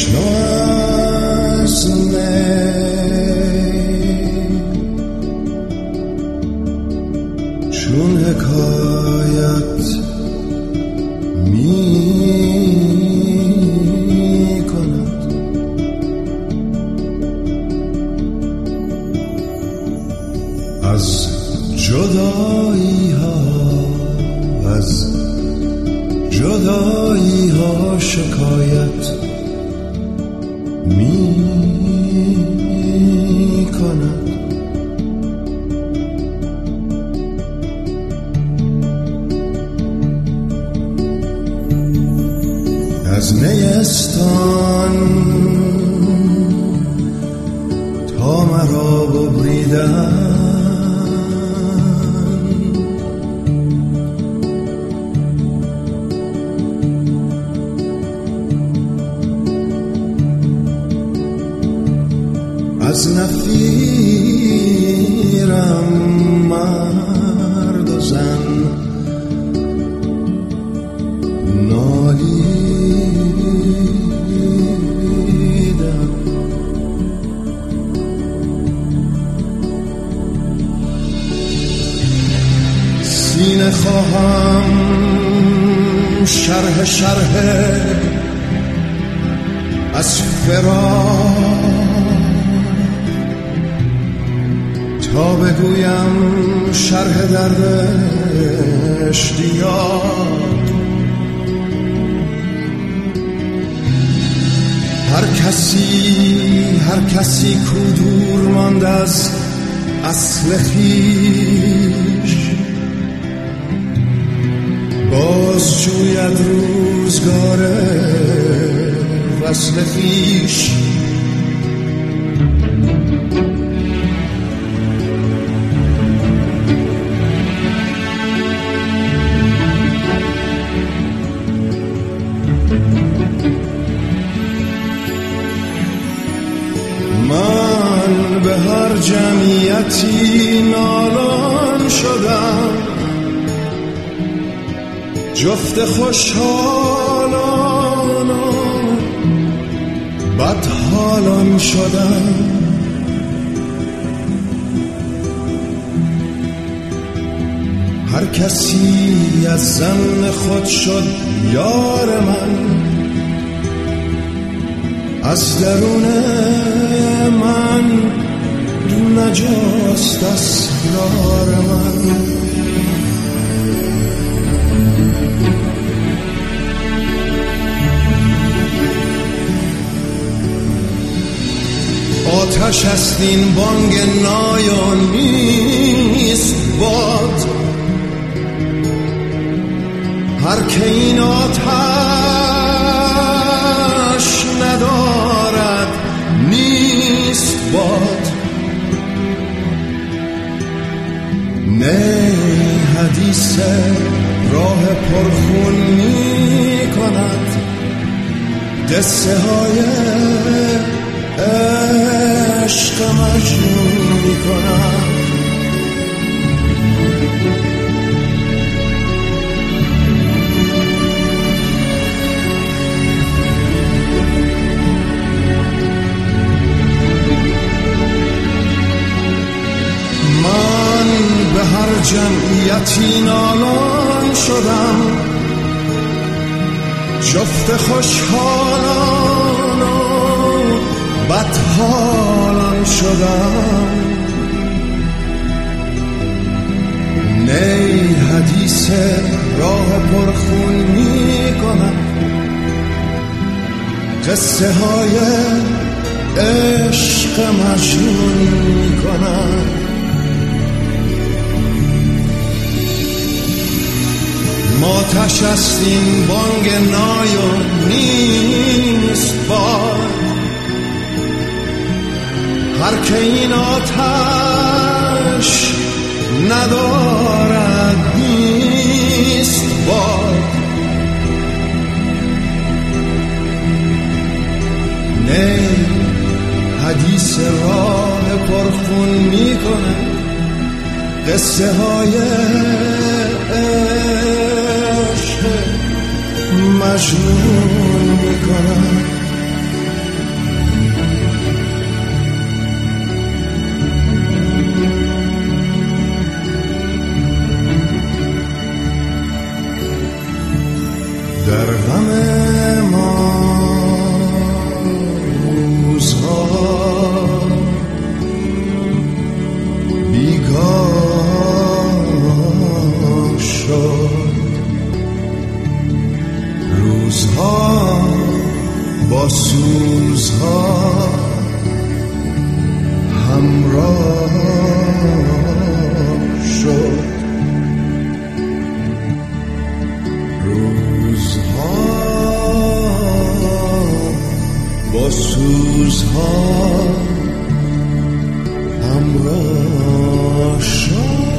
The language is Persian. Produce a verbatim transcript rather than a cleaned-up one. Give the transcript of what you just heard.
بشنو از چون حکایت می کند از جدایی ها، از جدایی ها شکایت می کند. از نیستان تا مرا ببریدن از نفیرم مرد و زن نالیدم. سینه خواهم شرح شرح از فراق تا بگویم شرح درد اشتیاق. هر کسی هر کسی کو دور ماند از اصل خویش باز جوید روزگار وصل خویش. من به هر جمعیتی نالان شدم، جفت خوشحالان و بدحالان شدم. هر کسی از زن خود شد یار من، از درون من نجاست اسرار من. آتش است این بانگ نایان نیست باد، هر که این آتش ندارد نیست باد. نه حدیث راه پرخون می کند، قصه های عشق مجنون می کند. من به هر جمعیتی نالان شدم، جفت خوشحالان و بدحالان شدم. نی حدیث راه پرخون می کند، قصه های عشق مجنون می کند. آتش است این بانگ نای و نیست باد، هر که این آتش ندارد نیست باد. نه حدیث راه پرخون می کنه، قصه های عشق مجنون می کنه. روزها همراه شد.